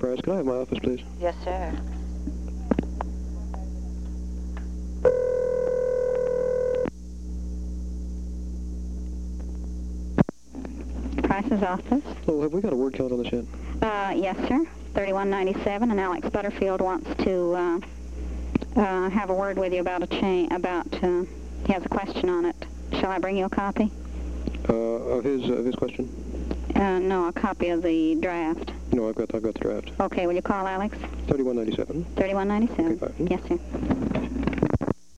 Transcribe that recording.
Price. Can I have my office, please? Yes, sir. Price's office. Oh, have we got a word count on this yet? Yes, sir. 3197, and Alex Butterfield wants to have a word with you about he has a question on it. Shall I bring you a copy? Of his question? No, a copy of the draft. No, I've got the draft. Okay, will you call Alex? 3197. 3197. Okay, fine. Yes, sir.